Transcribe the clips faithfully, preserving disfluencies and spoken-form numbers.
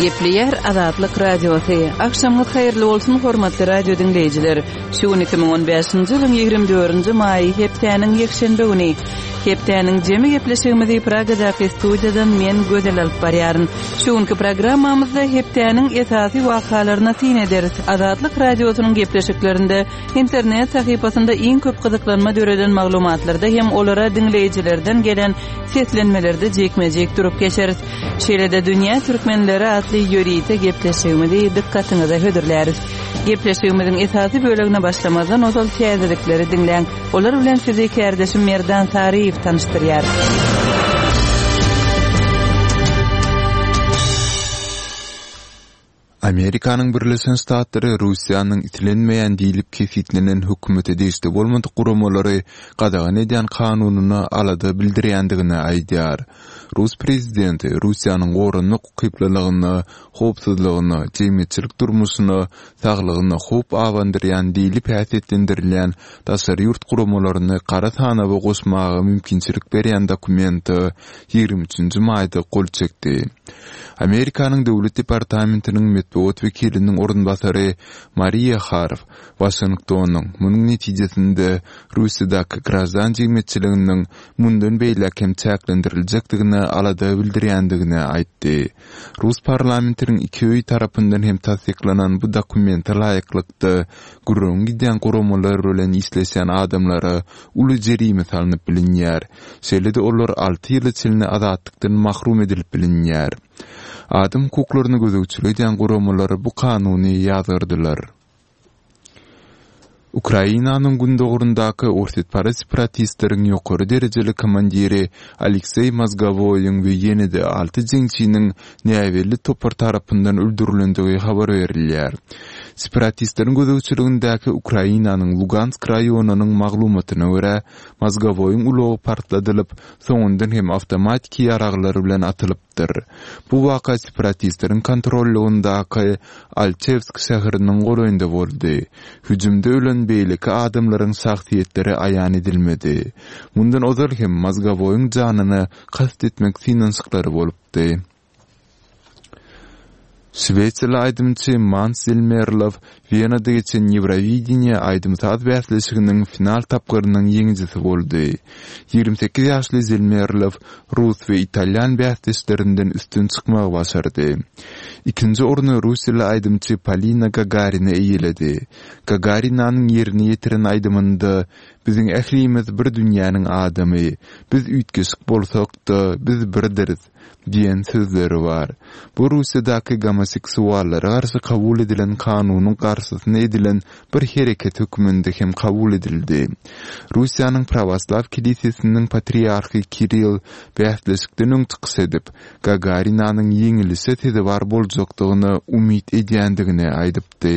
Gepleyer Azatlyk Radiosu. Akşamlar hayırlı olsun hormatly radio dinleyijiler. Şu iki ming on beşinji ýylyň ýygrimi dördünji maý hepdeniň ýekşenbe güni. Hepdeniň jemi gepleşigimizi Pragadaky studiýadan men gödel alyp barýaryn. Şuňky programmamyzda hepdeniň esasy wakalaryna tin ederiz. Azatlyk Radiosynyň gepleşiklerinde internet sahypasynda iň köp gyzyklanma döreden maglumatlarda hem olara dinleyijilerden gelen seslenmelerde jekmejek durup geçeriz. Şeýlede dünýä türkmenleri atly ýörite gepleşigimizi dikkatyňyza hödürläris. Gepleşigimiziň esasy bölegine başlamazdan ozal täzelikleri dinleň. Olar bilen sizi kardeşim Merdan Sariýew tanıştyrýar. Amerikanyň Birleşen Ştatlary Russiýanyň itilenmeýän diýilip kefitlenen hökümete deşde bolmady guramalary gadagan edýän kanunyny alada bildirýändigini aýdýar. Rus prezidenti Russiýanyň gorunlyk gyplylygyny, howpsuzlygyny, jemgyçilik durmuşyny, saglygyny howp awandyrýan diýilip häsiýetlendirilýän daşary ýurt guramalaryny gara tanaby goşmagy mümkinçilik berýän dokumenti ýygrimi üçinji maýda gol çekdi. Amerikanyň Döwlet Departamentiniň metbuat wekiliniň orunbasary Maria Harf Washingtonyň munyň netijesinde Russiýadaky grazdan jemgyçiliginiň mundan beýle kem çäklendiriljakdygyny alada bildirýändigini aýtdy. Rus parlamentiniň iki öý tarapyndan hem tasdiklanan bu dokumente laýyklykda gurrun gidýän guramalar bilen isleşen adamlara uly jerime salanyp bilinýär. Şeýlede olar alty ýyl içinde azatlykdan mahrum edilip bilinýär. Adam hukuklaryny gözegçilik edýän guramalar bu kanuny ýazardylar. Ukrainanyň gündogurundaky ortodok separatistleriň ýokary derejeli komandiri Aleksey Mozgovoýyň we ýene-de alty jeňçiniň näwelli topar tarapyndan öldürilendigi habar berilýär. Separatistlerin gözegçiligindäki Ukrainanyň Lugansk raýonunyň maglumatyna görä, Mozgovoýyň ulogy partladylyp, soňundan hem awtomatik ýaraglary bilen atylypdyr. Bu waka separatistlerin kontrolligyndaky Alchevsk şäheriniň goraýynda boldy. Hüjümde ölen beýleki adamlaryň şahsiýetleri aýan edilmedi. Mundan ozal hem Mozgovoýyň janyny kast etmek synançyklary bolupdy. Şweýçarly aýdymçy Mans Zelmerlov Wienada geçen Eurovision aýdymsaz bäsleşiginiň final tapgyrynyň ýeňjisi boldy. ýygrimi sekiz ýaşly Zelmerlov rus we italyan bäsleşlerinden üstün çykmagy başardy. İkinji orny Russiýaly aýdymçy Polina Gagarina eýeledi. Gagarinaň ýerini ýetiren aýdymynda biziň ählimiz bir dünýäniň adamy, biz üýtgeşik bolsak-da biz birdiriz diýen sözleri bar. Bu Russiýadaky homoseksuallara garşy kabul edilen kanunyň garşysyna edilen bir hereket höküminde hem kabul edildi. Russiýanyň Pravoslav kilisiýasiniň patriarhy Kirill bäsleşikden öň çykyş edip, Gagarinaň ýeňilişe tezi bar boljakdygyny umyt edýändigini aýdypdy.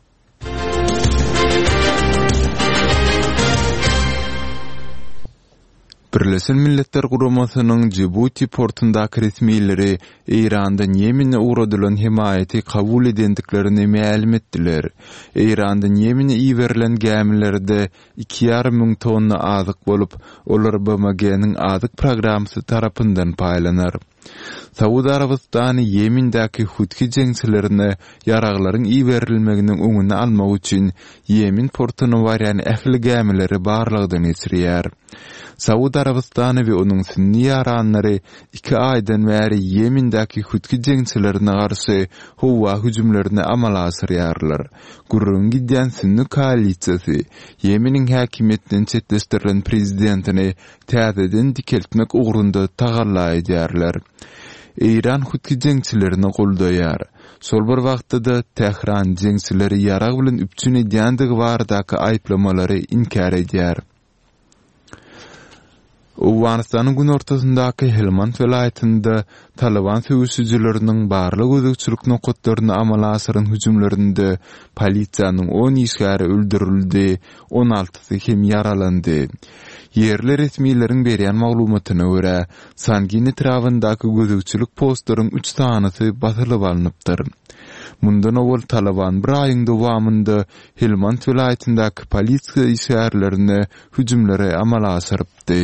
Birleşen Milletler Guramasynyň Djibouti portundaky resmiýetleri Eýrandan Ýemene uğradylan himaýaty kabul edendiklerini ma'lum etdiler. Eýrandan Ýemene iýerilen gemilerde iki ýarym müň tonna azyk bolup, olar B M G'niň azyk programmasy tarapyndan paýlanar. Saudi Arabistany Ýemendäki Hutki jeňçilerini ýaraglaryň iýerilmeginiň öňüni almak üçin Ýemen portuny barýan ähli gemileri barlygdan geçirýär. Saudi Arabistany we onuň sünni ýaranlary iki aýdan bäri Ýemendäki Hutki jeňçilerine garşy howa hüjümlerini amala asyrýarlar. Gurrun gidýän sünni koalisiýasy Ýemeniň häkimetden çetleşdirilen prezidentini täzeden dikeltmek ugrunda tagalla edýärler. Eýran Hutki jeňçilerini goldaýar. Sol bir wagtda Tehran jeňçileri ýarag bilen üpçün edýändigi bardaky aýplamalary inkar edýär. Awganistanyň gün ortasyndaky Helmand welaýatynda Taliban söwüşçileriniň barlyk özekçilik nokatlaryny amala asyran hüjümlerinde polisiýanyň on işgäri öldürildi, on altysy hem yaralandy. Yerli resmiýetlerin berýän maglumatyna görä, Sangin etrafyndaky gözekçilik postlaryň üç sanysy basylyp alınıpdyr. Mundan owal Taliban bir aýyň dowamında Helmand welaýatyndaky polisiýa işgärlerini hüjümlere amala asyrypdy.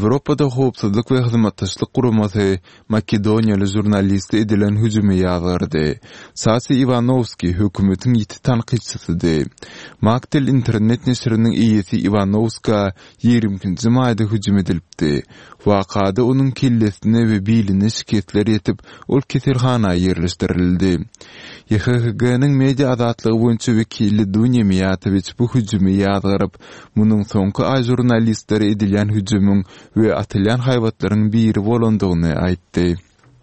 Ýewropada howpsuzlyk we hyzmatdaşlyk guramasy Makedoniýaly jurnalist edilen hüjüme ýazgardy. Sasi Ivanovski hökümetiň ýiti tanqidçisidir. Maktel internet neşriniň iýesi Ivanovska ýigrimkinji maýda hüjüm edilipdi. Wakada onuň kellesine we biline şikayetler ýetip, ol keselhana ýerleşdirildi. Y H G G-niň media azatlygy boýunça wekili Dunya Miýatowiç bu hüjümi ýazgaryp, munyň soňky ay jurnalistleri edilen hüjümüň we atylýan haýwatlaryň biri bolandygyny aýtdy.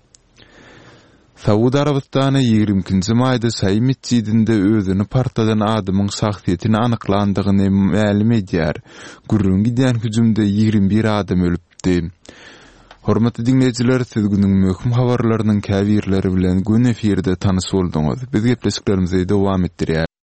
Saudi Arabistany ýigrimkinji maýda Şaý mescidinde özüni partadan adamyň şahsiýetini anyklandygyny ma'lum edýär. Gurrun giden hüjümde ýigrim bir adam ölüpdi. Hormatly dinleyijiler, siz günüň möhüm habarlarynyň käbirleri bilen gün efirde tanış boldyňyz. Biz gepleşiklerimizi dowam etdirýär.